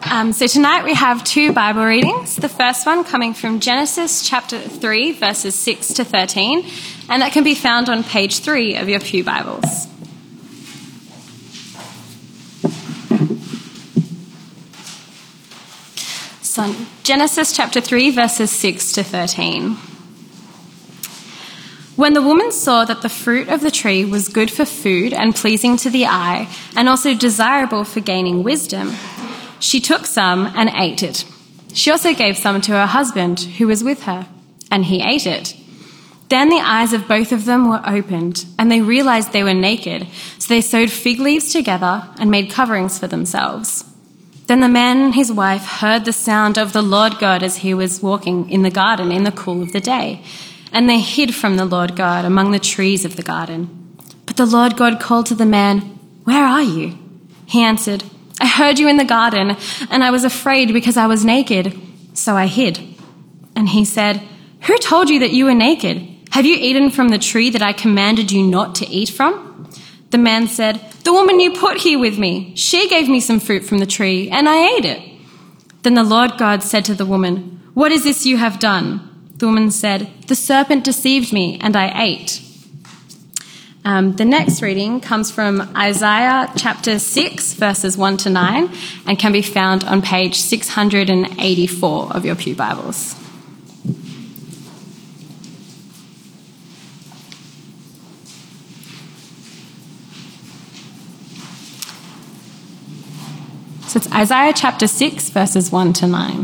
So tonight we have two Bible readings. The first one coming from Genesis chapter 3, verses 6 to 13, and that can be found on page 3 of your pew Bibles. So Genesis chapter 3, verses 6 to 13. When the woman saw that the fruit of the tree was good for food and pleasing to the eye, and also desirable for gaining wisdom, she took some and ate it. She also gave some to her husband, who was with her, and he ate it. Then the eyes of both of them were opened, and they realized they were naked, so they sewed fig leaves together and made coverings for themselves. Then the man and his wife heard the sound of the Lord God as he was walking in the garden in the cool of the day, and they hid from the Lord God among the trees of the garden. But the Lord God called to the man, "Where are you?" He answered, "I heard you in the garden, and I was afraid because I was naked, so I hid." And he said, "Who told you that you were naked? Have you eaten from the tree that I commanded you not to eat from?" The man said, "The woman you put here with me, she gave me some fruit from the tree, and I ate it." Then the Lord God said to the woman, "What is this you have done?" The woman said, "The serpent deceived me, and I ate." The next reading comes from Isaiah chapter 6, verses 1 to 9, and can be found on page 684 of your pew Bibles. So it's Isaiah chapter 6, verses 1 to 9.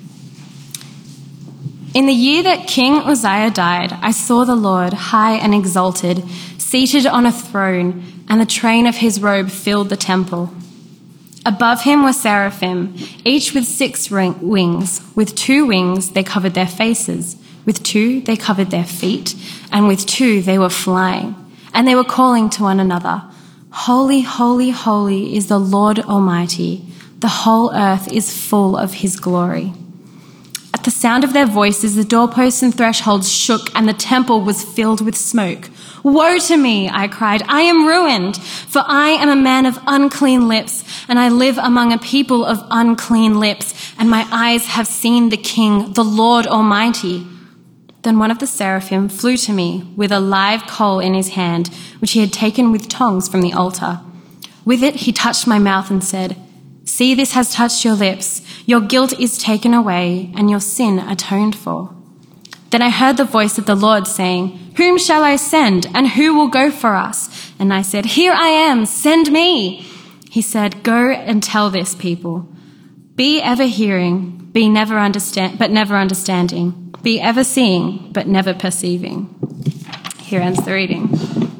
In the year that King Uzziah died, I saw the Lord high and exalted, seated on a throne, and the train of his robe filled the temple. Above him were seraphim, each with 6 wings. With 2 wings they covered their faces, with 2 they covered their feet, and with 2 they were flying. And they were calling to one another, "Holy, holy, holy is the Lord Almighty. The whole earth is full of his glory." At the sound of their voices, the doorposts and thresholds shook, and the temple was filled with smoke. "Woe to me," I cried, "I am ruined, for I am a man of unclean lips, and I live among a people of unclean lips, and my eyes have seen the King, the Lord Almighty." Then one of the seraphim flew to me with a live coal in his hand, which he had taken with tongs from the altar. With it he touched my mouth and said, "See, this has touched your lips. Your guilt is taken away and your sin atoned for." Then I heard the voice of the Lord saying, "Whom shall I send, and who will go for us?" And I said, "Here I am, send me." He said, "Go and tell this people. Be ever hearing, but never understanding. Be ever seeing, but never perceiving." Here ends the reading.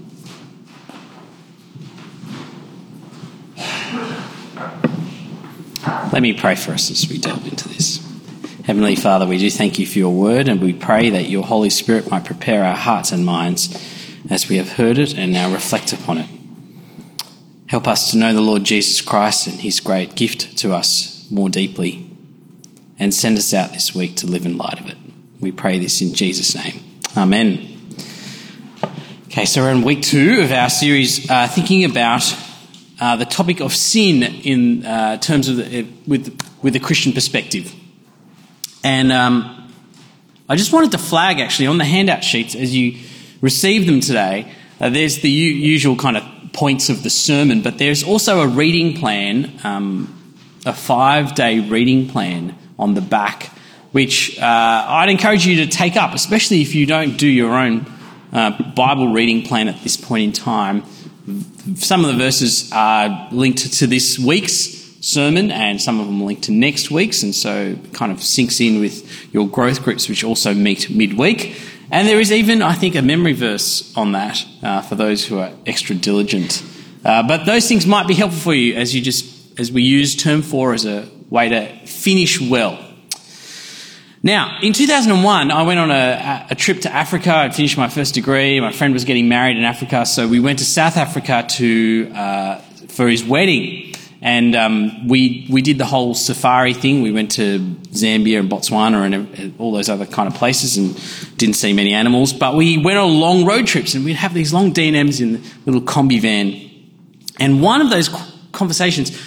Let me pray for us as we delve into this. Heavenly Father, we do thank you for your word, and we pray that your Holy Spirit might prepare our hearts and minds as we have heard it and now reflect upon it. Help us to know the Lord Jesus Christ and his great gift to us more deeply, and send us out this week to live in light of it. We pray this in Jesus' name. Amen. Okay, so we're in week 2 of our series thinking about the topic of sin in terms of with a Christian perspective. And I just wanted to flag, actually, on the handout sheets as you receive them today, there's the usual kind of points of the sermon, but there's also a reading plan, a 5-day reading plan on the back, which I'd encourage you to take up, especially if you don't do your own Bible reading plan at this point in time. Some of the verses are linked to this week's sermon, and some of them are linked to next week's, and so it kind of syncs in with your growth groups, which also meet midweek. And there is even, I think, a memory verse on that for those who are extra diligent. But those things might be helpful for you as we use term 4 as a way to finish well. Now, in 2001, I went on a trip to Africa. I'd finished my first degree. My friend was getting married in Africa, so we went to South Africa for his wedding. And we did the whole safari thing. We went to Zambia and Botswana and all those other kind of places and didn't see many animals. But we went on long road trips, and we'd have these long D&Ms in the little combi van. And one of those conversations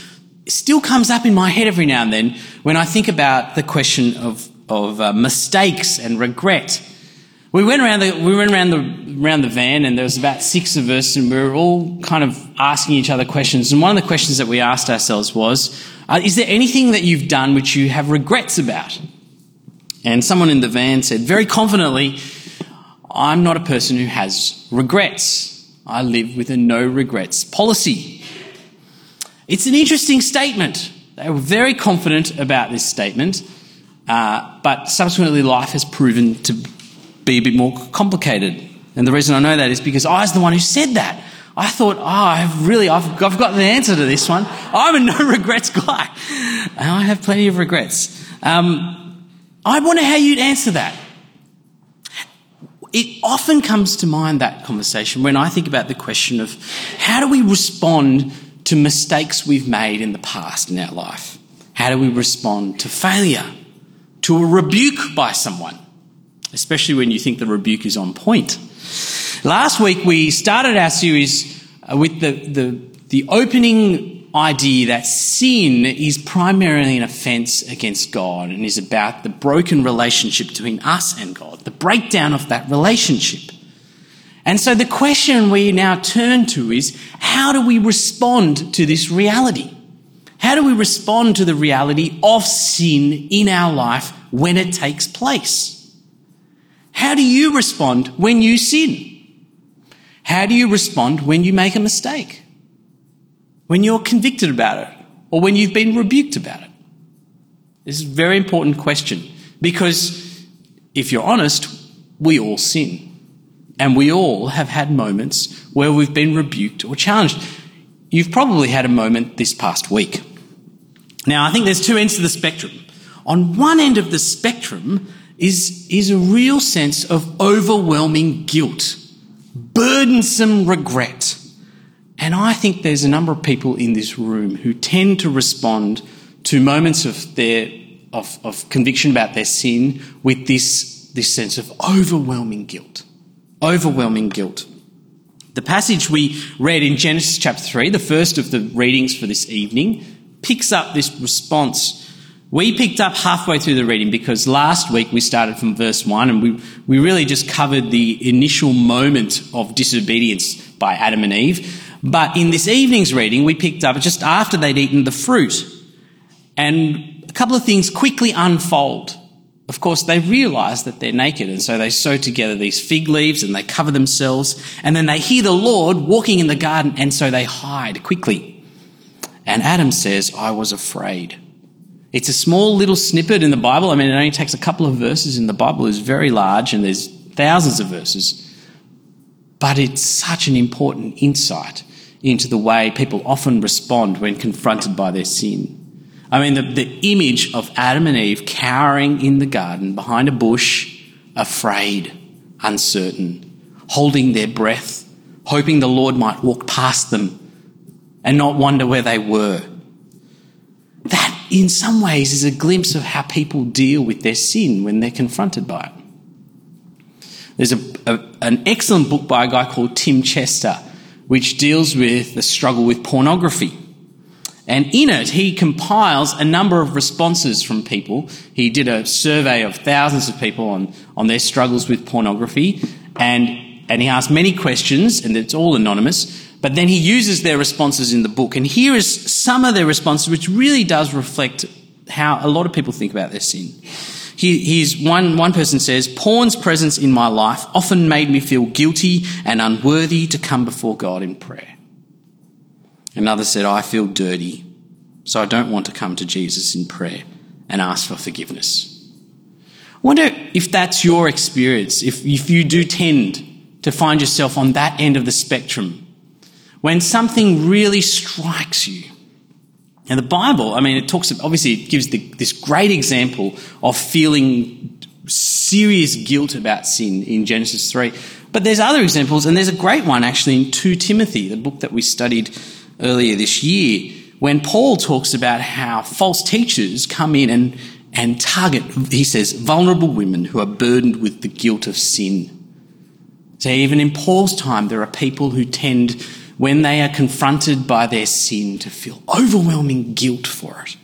still comes up in my head every now and then when I think about the question of mistakes and regret. We went around the van, and there was about 6 of us, and we were all kind of asking each other questions. And one of the questions that we asked ourselves was, is there anything that you've done which you have regrets about? And someone in the van said very confidently, I'm not a person who has regrets. I live with a no regrets policy. It's an interesting statement. They were very confident about this statement, but subsequently life has proven to be a bit more complicated. And the reason I know that is because I was the one who said that. I thought, I've got the answer to this one. I'm a no regrets guy. And I have plenty of regrets. I wonder how you'd answer that. It often comes to mind, that conversation, when I think about the question of how do we respond to mistakes we've made in the past in our life? How do we respond to failure, to a rebuke by someone, especially when you think the rebuke is on point? Last week we started our series with the opening idea that sin is primarily an offence against God and is about the broken relationship between us and God, the breakdown of that relationship. And so the question we now turn to is, how do we respond to this reality? How do we respond to the reality of sin in our life when it takes place? How do you respond when you sin? How do you respond when you make a mistake? When you're convicted about it, or when you've been rebuked about it? This is a very important question, because if you're honest, we all sin. And we all have had moments where we've been rebuked or challenged. You've probably had a moment this past week. Now, I think there's 2 ends to the spectrum. On one end of the spectrum is a real sense of overwhelming guilt, burdensome regret. And I think there's a number of people in this room who tend to respond to moments of conviction about their sin with this sense of overwhelming guilt. Overwhelming guilt. The passage we read in Genesis chapter 3, the first of the readings for this evening, picks up this response. We picked up halfway through the reading because last week we started from verse 1 and we really just covered the initial moment of disobedience by Adam and Eve. But in this evening's reading, we picked up just after they'd eaten the fruit. And a couple of things quickly unfold. Of course, they realise that they're naked, and so they sew together these fig leaves and they cover themselves. And then they hear the Lord walking in the garden, and so they hide quickly. And Adam says, I was afraid. It's a small little snippet in the Bible. I mean, it only takes a couple of verses in the Bible. It's very large, and there's thousands of verses. But it's such an important insight into the way people often respond when confronted by their sin. I mean, the image of Adam and Eve cowering in the garden behind a bush, afraid, uncertain, holding their breath, hoping the Lord might walk past them and not wonder where they were. That, in some ways, is a glimpse of how people deal with their sin when they're confronted by it. There's an excellent book by a guy called Tim Chester, which deals with the struggle with pornography. And in it, he compiles a number of responses from people. He did a survey of thousands of people on their struggles with pornography, and he asked many questions, and it's all anonymous, but then he uses their responses in the book. And here is some of their responses, which really does reflect how a lot of people think about their sin. One person says, porn's presence in my life often made me feel guilty and unworthy to come before God in prayer. Another said, I feel dirty, so I don't want to come to Jesus in prayer and ask for forgiveness. I wonder if that's your experience, if you do tend to find yourself on that end of the spectrum, when something really strikes you. And the Bible, I mean, it gives this great example of feeling serious guilt about sin in Genesis 3. But there's other examples, and there's a great one actually in 2 Timothy, the book that we studied earlier this year, when Paul talks about how false teachers come in and target, he says, vulnerable women who are burdened with the guilt of sin. So even in Paul's time, there are people who tend, when they are confronted by their sin to feel overwhelming guilt for it.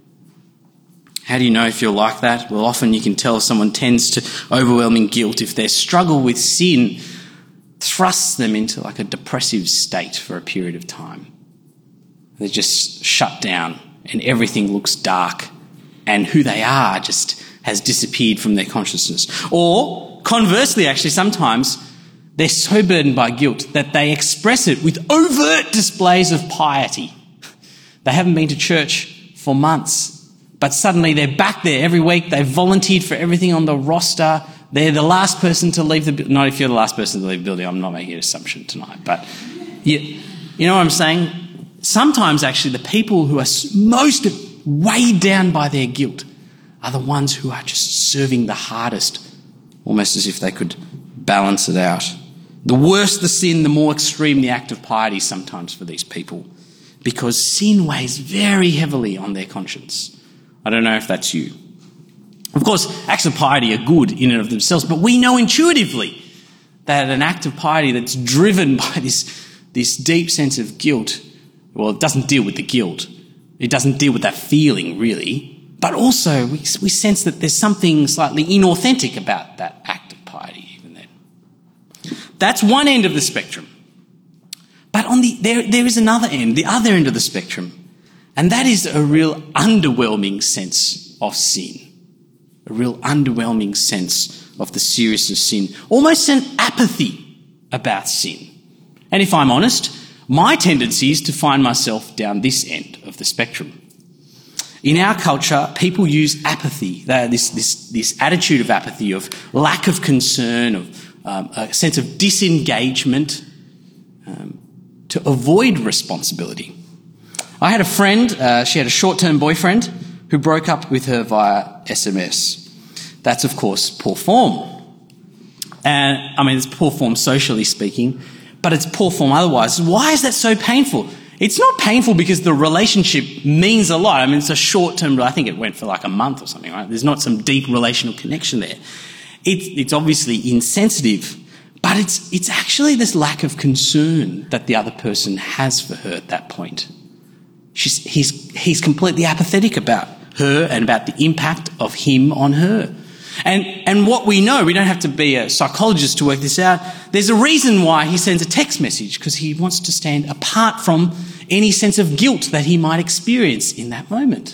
How do you know if you're like that? Well, often you can tell if someone tends to overwhelming guilt if their struggle with sin thrusts them into like a depressive state for a period of time. They're just shut down and everything looks dark and who they are just has disappeared from their consciousness. Or conversely, actually, sometimes they're so burdened by guilt that they express it with overt displays of piety. They haven't been to church for months, but suddenly they're back there every week. They've volunteered for everything on the roster. They're the last person to leave the building. Not if you're the last person to leave the building. I'm not making an assumption tonight. But you know what I'm saying? Sometimes actually the people who are most weighed down by their guilt are the ones who are just serving the hardest, almost as if they could balance it out. The worse the sin, the more extreme the act of piety sometimes for these people, because sin weighs very heavily on their conscience. I don't know if that's you. Of course, acts of piety are good in and of themselves, but we know intuitively that an act of piety that's driven by this deep sense of guilt, well, it doesn't deal with the guilt. It doesn't deal with that feeling, really. But also, we sense that there's something slightly inauthentic about that act of piety, even then. That's one end of the spectrum. But there is another end, the other end of the spectrum, and that is a real underwhelming sense of sin. A real underwhelming sense of the seriousness of sin. Almost an apathy about sin. And if I'm honest, my tendency is to find myself down this end of the spectrum. In our culture, people use apathy, this attitude of apathy, of lack of concern, of a sense of disengagement, to avoid responsibility. I had a friend, she had a short-term boyfriend who broke up with her via SMS. That's, of course, poor form. And I mean, it's poor form socially speaking, but it's poor form otherwise. Why is that so painful? It's not painful because the relationship means a lot. I mean, it's a short-term, I think it went for like a month or something, right? There's not some deep relational connection there. It's obviously insensitive, but it's actually this lack of concern that the other person has for her at that point. He's completely apathetic about her and about the impact of him on her. And what we know, we don't have to be a psychologist to work this out, there's a reason why he sends a text message, because he wants to stand apart from any sense of guilt that he might experience in that moment.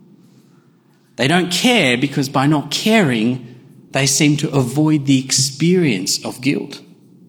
They don't care because by not caring, they seem to avoid the experience of guilt.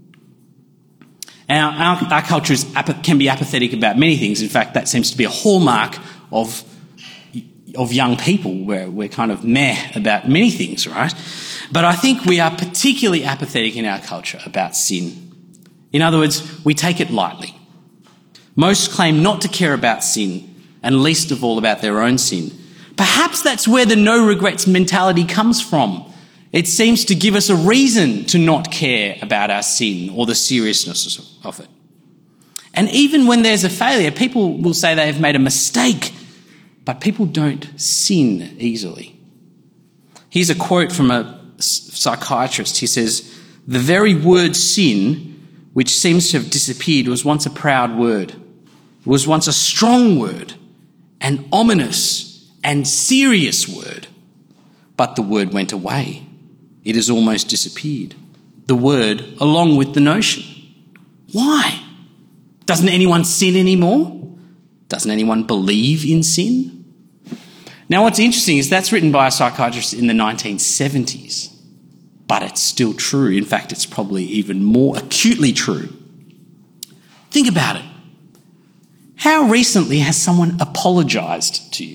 Our culture can be apathetic about many things. In fact, that seems to be a hallmark of young people, where we're kind of meh about many things, right? But I think we are particularly apathetic in our culture about sin. In other words, we take it lightly. Most claim not to care about sin, and least of all about their own sin. Perhaps that's where the no regrets mentality comes from. It seems to give us a reason to not care about our sin or the seriousness of it. And even when there's a failure, people will say they have made a mistake, but people don't sin easily. Here's a quote from a psychiatrist. He says, "The very word sin, which seems to have disappeared, was once a proud word. It was once a strong word, an ominous and serious word. But the word went away. It has almost disappeared. The word along with the notion." Why? Doesn't anyone sin anymore? Doesn't anyone believe in sin? Now, what's interesting is that's written by a psychiatrist in the 1970s, but it's still true. In fact, it's probably even more acutely true. Think about it. How recently has someone apologised to you?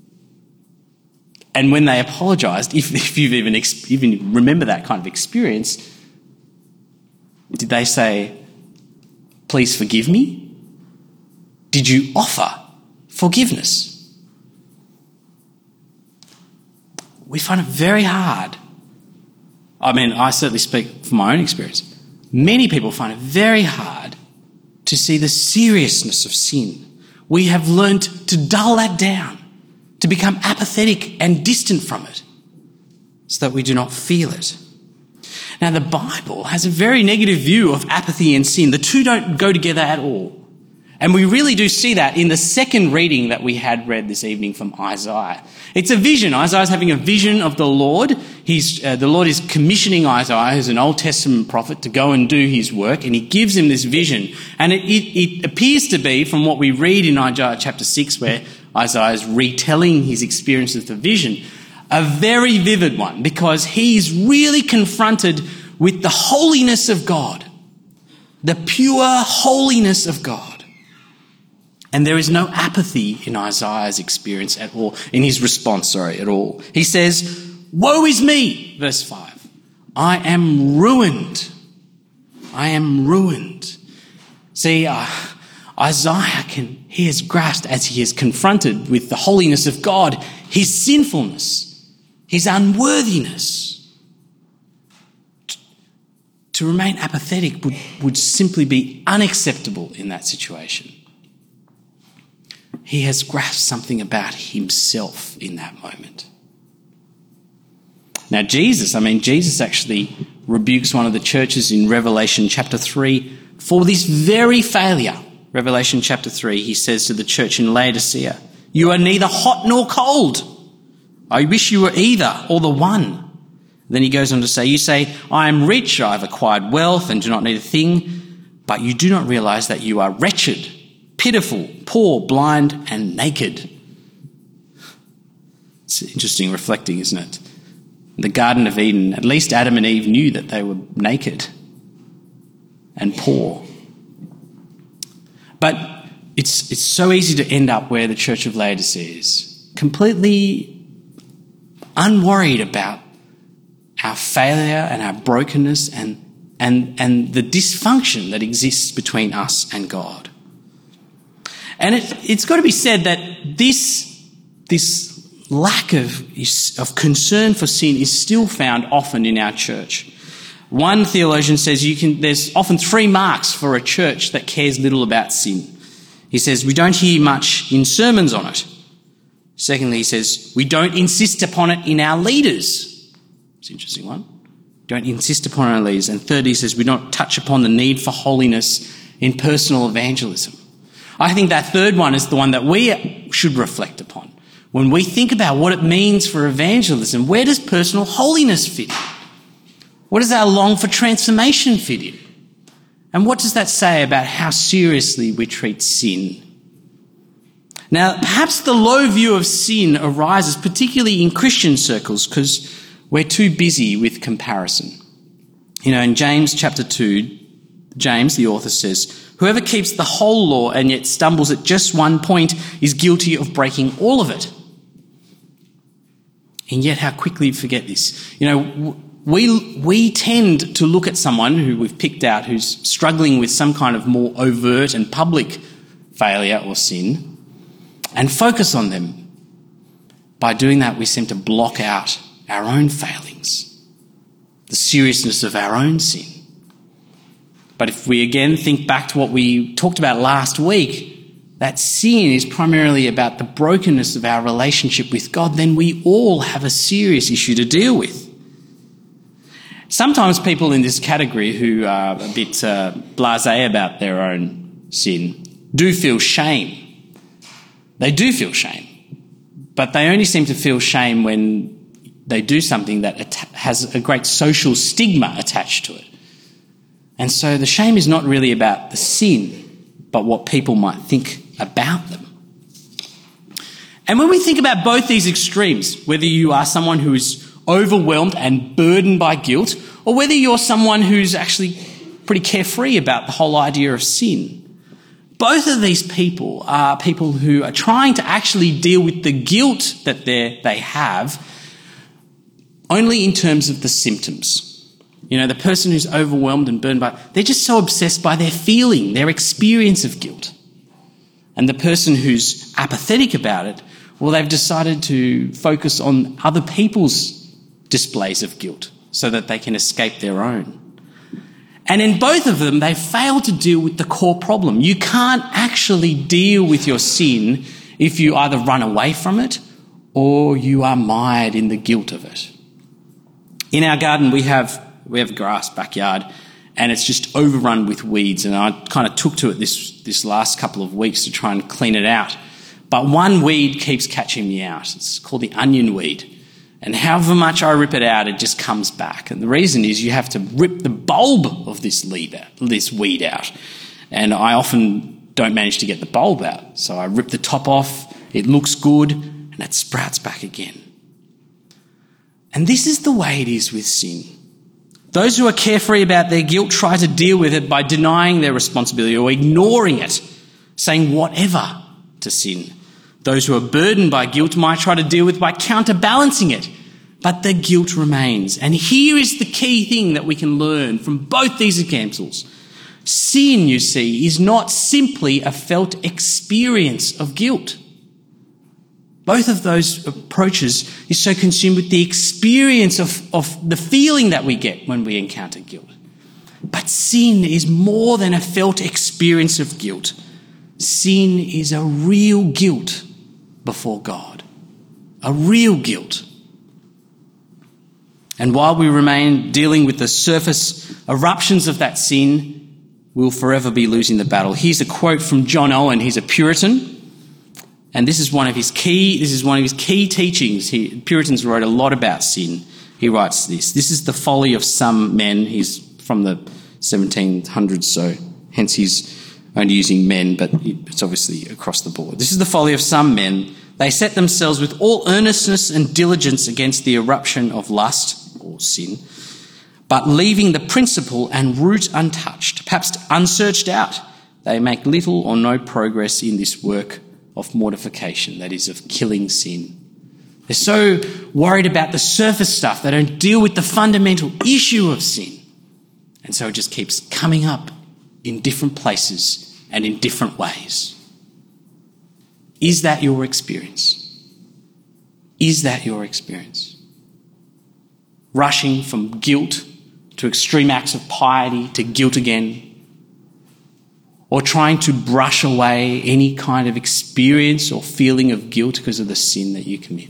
And when they apologised, if you even remember that kind of experience, did they say, "Please forgive me"? Did you offer forgiveness? We find it very hard. I mean, I certainly speak from my own experience. Many people find it very hard to see the seriousness of sin. We have learnt to dull that down, to become apathetic and distant from it, so that we do not feel it. Now, the Bible has a very negative view of apathy and sin. The two don't go together at all. And we really do see that in the second reading that we had read this evening from Isaiah. It's a vision. Isaiah's having a vision of the Lord. The Lord is commissioning Isaiah, who's an Old Testament prophet, to go and do his work, and he gives him this vision. And it appears to be, from what we read in Isaiah chapter 6, where Isaiah is retelling his experience of the vision, a very vivid one, because he's really confronted with the holiness of God, the pure holiness of God. And there is no apathy in Isaiah's experience at all, in his response, at all. He says, "Woe is me," verse 5. "I am ruined. I am ruined." See, Isaiah he has grasped, as he is confronted with the holiness of God, his sinfulness, his unworthiness. To remain apathetic would simply be unacceptable in that situation. He has grasped something about himself in that moment. Now, Jesus actually rebukes one of the churches in Revelation chapter 3 for this very failure. Revelation chapter 3, he says to the church in Laodicea, "You are neither hot nor cold. I wish you were either, or the one." Then he goes on to say, "You say, I am rich, I have acquired wealth and do not need a thing, but you do not realize that you are wretched, pitiful, poor, blind, and naked." It's interesting reflecting, isn't it? In the Garden of Eden, at least Adam and Eve knew that they were naked and poor. But it's so easy to end up where the Church of Laodicea is, completely unworried about our failure and our brokenness and the dysfunction that exists between us and God. And it's got to be said that this lack of concern for sin is still found often in our church. One theologian says there's often 3 marks for a church that cares little about sin. He says, we don't hear much in sermons on it. Secondly, he says, we don't insist upon it in our leaders. It's an interesting one. Don't insist upon our leaders. And thirdly, he says, we don't touch upon the need for holiness in personal evangelism. I think that third one is the one that we should reflect upon. When we think about what it means for evangelism, where does personal holiness fit in? What does our long for transformation fit in? And what does that say about how seriously we treat sin? Now, perhaps the low view of sin arises particularly in Christian circles because we're too busy with comparison. In James chapter 2, James, the author, says, "Whoever keeps the whole law and yet stumbles at just one point is guilty of breaking all of it." And yet how quickly we forget this. We tend to look at someone who we've picked out who's struggling with some kind of more overt and public failure or sin and focus on them. By doing that, we seem to block out our own failings, the seriousness of our own sin. But if we again think back to what we talked about last week, that sin is primarily about the brokenness of our relationship with God, then we all have a serious issue to deal with. Sometimes people in this category who are a bit blasé about their own sin do feel shame. They do feel shame, but they only seem to feel shame when they do something that has a great social stigma attached to it. And so the shame is not really about the sin, but what people might think about them. And when we think about both these extremes, whether you are someone who is overwhelmed and burdened by guilt, or whether you're someone who's actually pretty carefree about the whole idea of sin, both of these people are people who are trying to actually deal with the guilt that they have only in terms of the symptoms. The person who's overwhelmed and burned they're just so obsessed by their feeling, their experience of guilt. And the person who's apathetic about it, well, they've decided to focus on other people's displays of guilt so that they can escape their own. And in both of them, they fail to deal with the core problem. You can't actually deal with your sin if you either run away from it or you are mired in the guilt of it. In our garden, we have we have a grass backyard, and it's just overrun with weeds. And I kind of took to it this last couple of weeks to try and clean it out. But one weed keeps catching me out. It's called the onion weed. And however much I rip it out, it just comes back. And the reason is you have to rip the bulb of this weed out. And I often don't manage to get the bulb out. So I rip the top off, it looks good, and it sprouts back again. And this is the way it is with sin. Those who are carefree about their guilt try to deal with it by denying their responsibility or ignoring it, saying whatever to sin. Those who are burdened by guilt might try to deal with by counterbalancing it, but the guilt remains. And here is the key thing that we can learn from both these examples. Sin, you see, is not simply a felt experience of guilt. Both of those approaches is so consumed with the experience of the feeling that we get when we encounter guilt. But sin is more than a felt experience of guilt. Sin is a real guilt before God. A real guilt. And while we remain dealing with the surface eruptions of that sin, we'll forever be losing the battle. Here's a quote from John Owen. He's a Puritan. And this is one of his key teachings. Puritans wrote a lot about sin. He writes this. This is the folly of some men. He's from the 1700s, so hence he's only using men, but it's obviously across the board. This is the folly of some men. They set themselves with all earnestness and diligence against the eruption of lust or sin, but leaving the principle and root untouched, perhaps unsearched out, they make little or no progress in this work of mortification, that is, of killing sin. They're so worried about the surface stuff, they don't deal with the fundamental issue of sin. And so it just keeps coming up in different places and in different ways. Is that your experience? Is that your experience? Rushing from guilt to extreme acts of piety to guilt again, or trying to brush away any kind of experience or feeling of guilt because of the sin that you commit,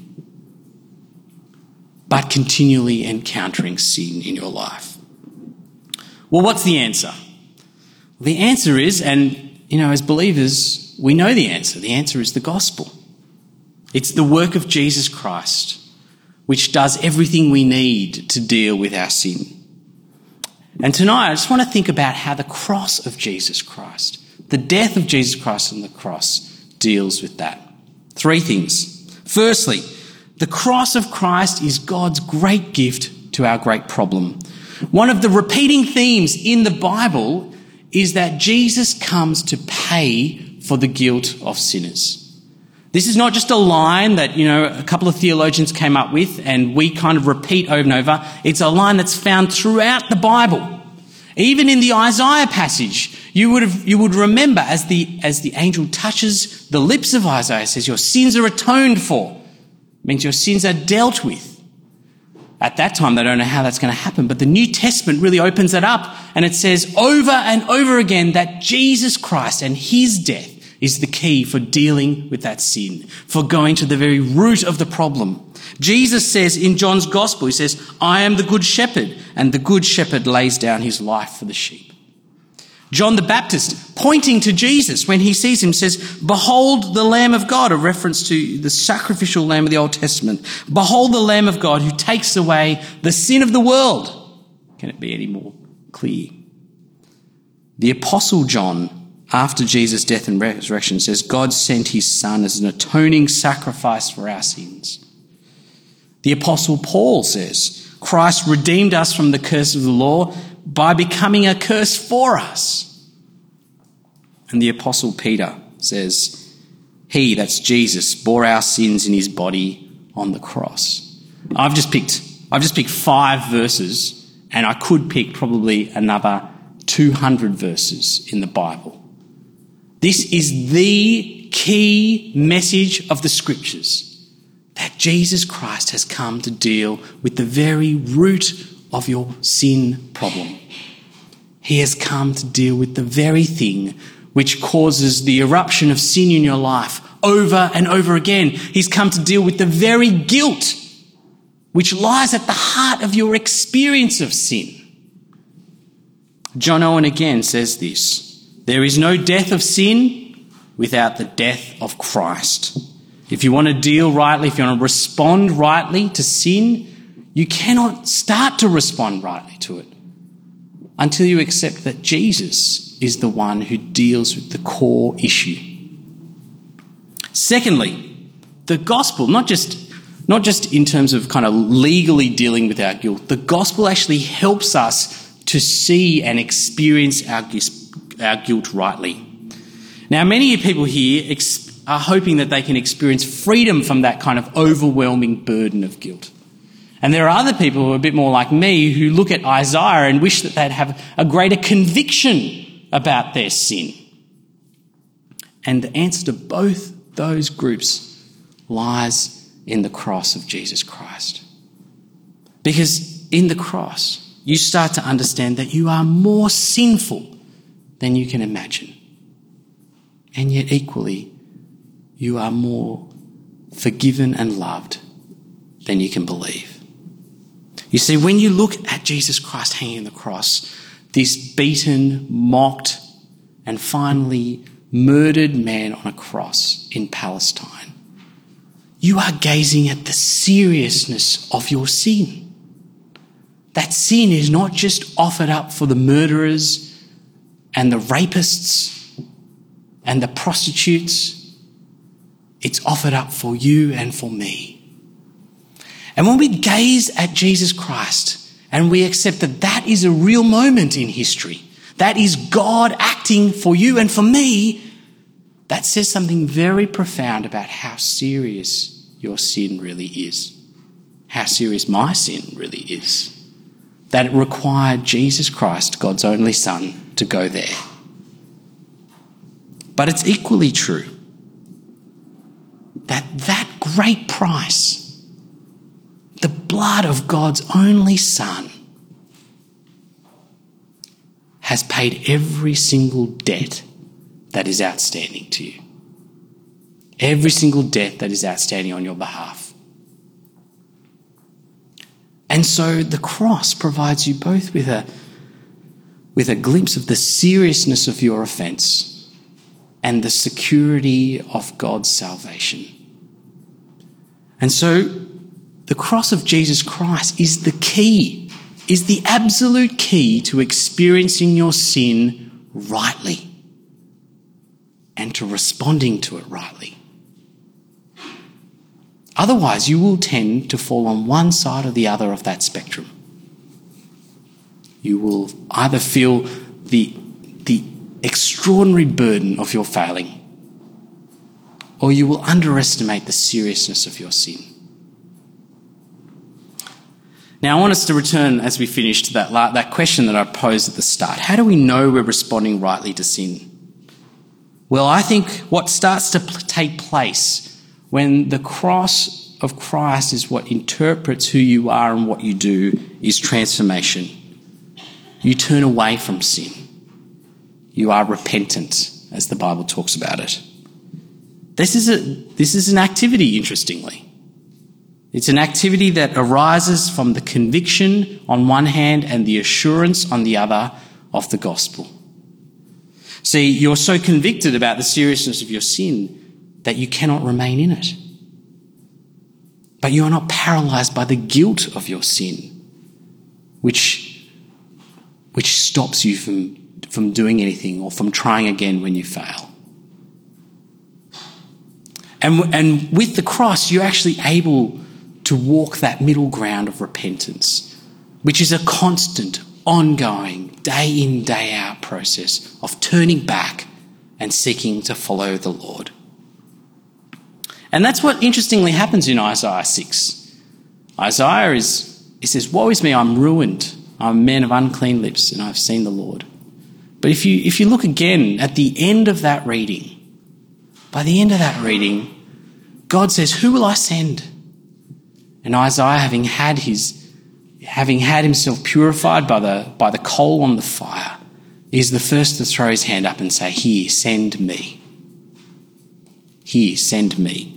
but continually encountering sin in your life. Well, what's the answer? The answer is, and as believers, we know the answer. The answer is the gospel. It's the work of Jesus Christ, which does everything we need to deal with our sin. And tonight, I just want to think about how the cross of Jesus Christ, the death of Jesus Christ on the cross, deals with that. 3 things. Firstly, the cross of Christ is God's great gift to our great problem. One of the repeating themes in the Bible is that Jesus comes to pay for the guilt of sinners. This is not just a line that, a couple of theologians came up with and we kind of repeat over and over. It's a line that's found throughout the Bible. Even in the Isaiah passage, you would remember as the angel touches the lips of Isaiah, it says, your sins are atoned for. It means your sins are dealt with. At that time, they don't know how that's going to happen, but the New Testament really opens it up and it says over and over again that Jesus Christ and his death is the key for dealing with that sin, for going to the very root of the problem. Jesus says in John's Gospel, he says, I am the good shepherd, and the good shepherd lays down his life for the sheep. John the Baptist, pointing to Jesus when he sees him, says, behold the Lamb of God, a reference to the sacrificial Lamb of the Old Testament. Behold the Lamb of God who takes away the sin of the world. Can it be any more clear? The Apostle John, after Jesus' death and resurrection, says God sent his Son as an atoning sacrifice for our sins. The Apostle Paul says Christ redeemed us from the curse of the law by becoming a curse for us. And the Apostle Peter says he, that's Jesus, bore our sins in his body on the cross. I've just picked 5 verses, and I could pick probably another 200 verses in the Bible. This is the key message of the Scriptures, that Jesus Christ has come to deal with the very root of your sin problem. He has come to deal with the very thing which causes the eruption of sin in your life over and over again. He's come to deal with the very guilt which lies at the heart of your experience of sin. John Owen again says this: there is no death of sin without the death of Christ. If you want to deal rightly, if you want to respond rightly to sin, you cannot start to respond rightly to it until you accept that Jesus is the one who deals with the core issue. Secondly, the gospel, not just in terms of kind of legally dealing with our guilt, the gospel actually helps us to see and experience our guilt rightly. Now, many people here are hoping that they can experience freedom from that kind of overwhelming burden of guilt. And there are other people who are a bit more like me who look at Isaiah and wish that they'd have a greater conviction about their sin. And the answer to both those groups lies in the cross of Jesus Christ. Because in the cross, you start to understand that you are more sinful than you can imagine. And yet equally, you are more forgiven and loved than you can believe. You see, when you look at Jesus Christ hanging on the cross, this beaten, mocked, and finally murdered man on a cross in Palestine, you are gazing at the seriousness of your sin. That sin is not just offered up for the murderers and the rapists and the prostitutes. It's offered up for you and for me. And when we gaze at Jesus Christ and we accept that that is a real moment in history, that is God acting for you and for me, that says something very profound about how serious your sin really is, how serious my sin really is, that it required Jesus Christ, God's only Son, to go there. But it's equally true that that great price, the blood of God's only Son, has paid every single debt that is outstanding to you. Every single debt that is outstanding on your behalf. And so the cross provides you both with a glimpse of the seriousness of your offence and the security of God's salvation. And so the cross of Jesus Christ is the key, is the absolute key to experiencing your sin rightly and to responding to it rightly. Otherwise, you will tend to fall on one side or the other of that spectrum. You will either feel the extraordinary burden of your failing, or you will underestimate the seriousness of your sin. Now, I want us to return, as we finish, to that question that I posed at the start. How do we know we're responding rightly to sin? Well, I think what starts to take place when the cross of Christ is what interprets who you are and what you do is transformation. You turn away from sin. You are repentant, as the Bible talks about it. This is an activity, interestingly. It's an activity that arises from the conviction on one hand and the assurance on the other of the gospel. See, you're so convicted about the seriousness of your sin that you cannot remain in it. But you are not paralysed by the guilt of your sin, which stops you from doing anything or from trying again when you fail. And with the cross, you're actually able to walk that middle ground of repentance, which is a constant, ongoing, day in, day out process of turning back and seeking to follow the Lord. And that's what interestingly happens in Isaiah 6. Isaiah says, "Woe is me, I'm ruined. I'm a man of unclean lips, and I've seen the Lord." But if you look again at the end of that reading, by the end of that reading, God says, "Who will I send?" And Isaiah, having had himself purified by the coal on the fire, is the first to throw his hand up and say, "Here, send me. Here, send me."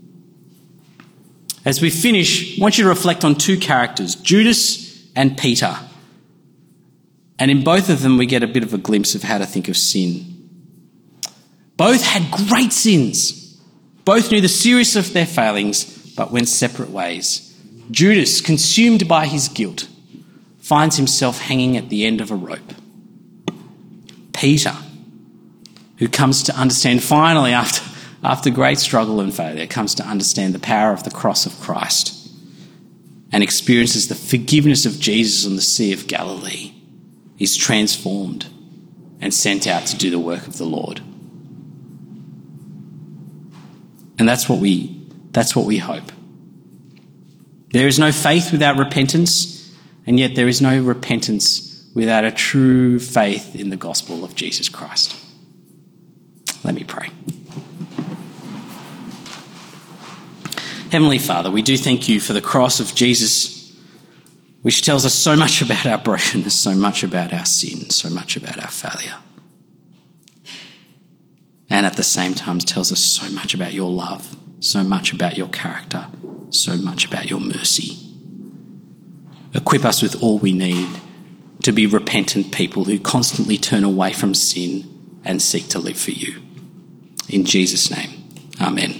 As we finish, I want you to reflect on two characters, Judas and Peter. And in both of them, we get a bit of a glimpse of how to think of sin. Both had great sins. Both knew the seriousness of their failings, but went separate ways. Judas, consumed by his guilt, finds himself hanging at the end of a rope. Peter, who comes to understand finally after great struggle and failure, comes to understand the power of the cross of Christ and experiences the forgiveness of Jesus on the Sea of Galilee, is transformed and sent out to do the work of the Lord. And that's what we hope. There is no faith without repentance, and yet there is no repentance without a true faith in the gospel of Jesus Christ. Let me pray. Heavenly Father, we do thank you for the cross of Jesus, which tells us so much about our brokenness, so much about our sin, so much about our failure. And at the same time tells us so much about your love, so much about your character, so much about your mercy. Equip us with all we need to be repentant people who constantly turn away from sin and seek to live for you. In Jesus' name, amen.